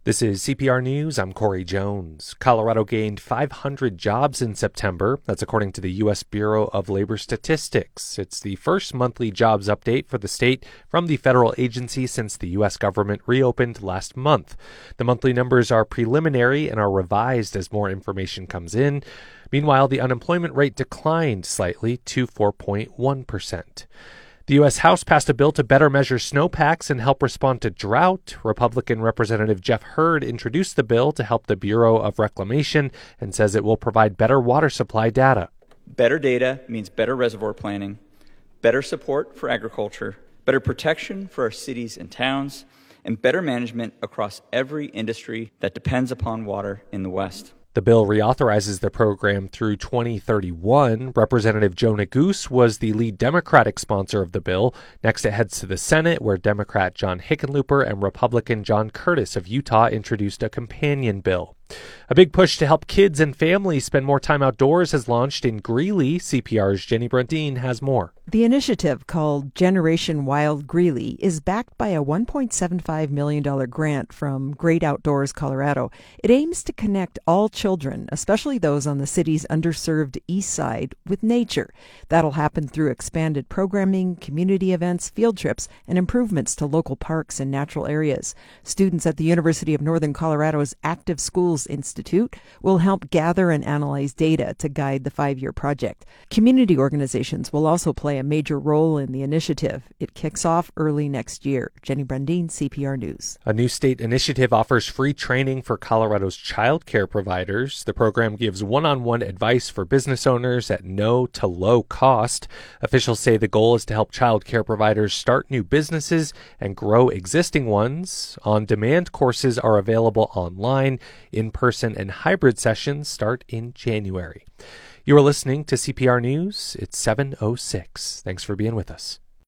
This is CPR News. I'm Corey Jones. Colorado gained 500 jobs in September. That's according to the U.S. Bureau of Labor Statistics. It's the first monthly jobs update for the state from the federal agency since the U.S. government reopened last month. The monthly numbers are preliminary and are revised as more information comes in. Meanwhile, the unemployment rate declined slightly to 4.1%. The U.S. House passed a bill to better measure snowpacks and help respond to drought. Republican Representative Jeff Hurd introduced the bill to help the Bureau of Reclamation and says it will provide better water supply data. Better data means better reservoir planning, better support for agriculture, better protection for our cities and towns, and better management across every industry that depends upon water in the West. The bill reauthorizes the program through 2031. Representative Joe Neguse was the lead Democratic sponsor of the bill. Next, it heads to the Senate, where Democrat John Hickenlooper and Republican John Curtis of Utah introduced a companion bill. A big push to help kids and families spend more time outdoors has launched in Greeley. CPR's Jenny Brundin has more. The initiative, called Generation Wild Greeley, is backed by a $1.75 million grant from Great Outdoors Colorado. It aims to connect all children, especially those on the city's underserved east side, with nature. That'll happen through expanded programming, community events, field trips, and improvements to local parks and natural areas. Students at the University of Northern Colorado's Active Schools Institute will help gather and analyze data to guide the 5-year project. Community organizations will also play a major role in the initiative. It kicks off early next year. Jenny Brundin, CPR News. A new state initiative offers free training for Colorado's child care providers. The program gives one-on-one advice for business owners at no to low cost. Officials say the goal is to help child care providers start new businesses and grow existing ones. On-demand courses are available online. In-person and hybrid sessions start in January. You are listening to CPR News. It's 7:06. Thanks for being with us.